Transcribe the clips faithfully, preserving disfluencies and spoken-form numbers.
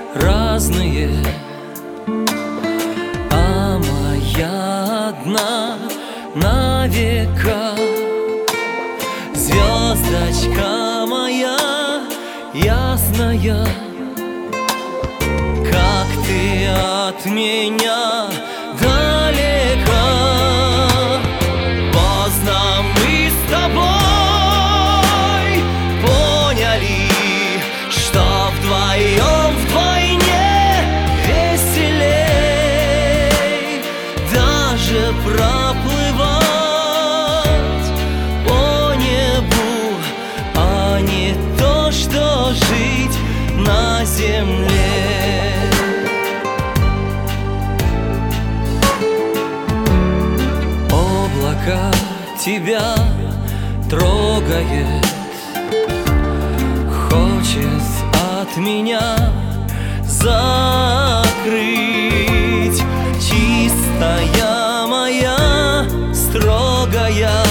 разные, а моя одна на века. Звездочка моя ясная, как ты от меня далека. Поздно мы с тобой поняли, что вдвоем вдвойне веселей даже проплывать по небу, а не то, что жить на земле. Облако тебя трогает, хочет от меня закрыть. Чистая моя, строгая,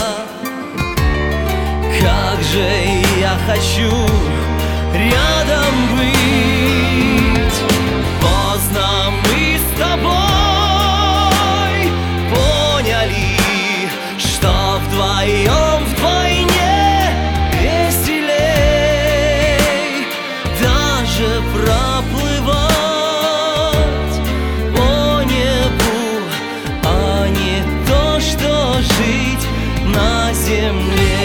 как же я хочу рядом быть. Поздно мы с тобой поняли, что вдвоем вдвойне веселей даже проплывать по небу, а не то, что жить на земле.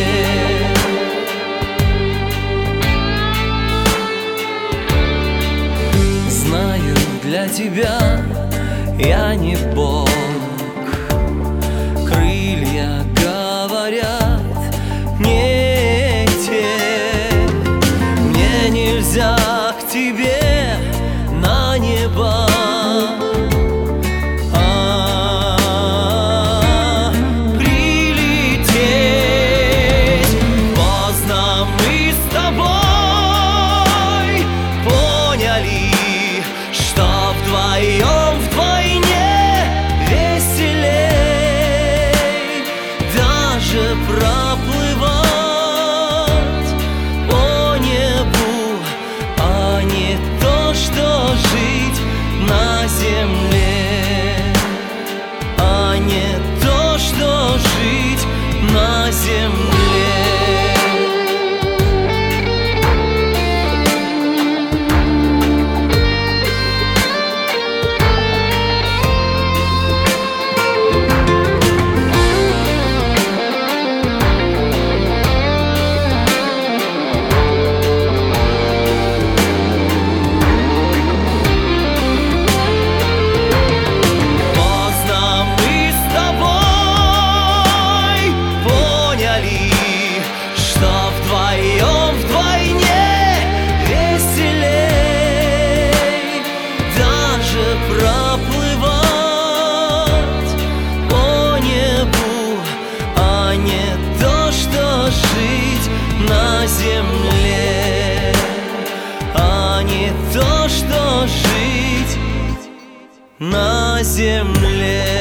Знаю, для тебя я не Бог. Крылья, говорят, не те. Мне нельзя к тебе на небо, а прилететь. Поздно мы с тобой поняли, что вдвоем вдвойне веселей даже проплывать по небу, а не то, что жить на земле, а не то, что жить на земле. Проплывать по небу, а не то, что жить на земле, а не то, что жить на земле.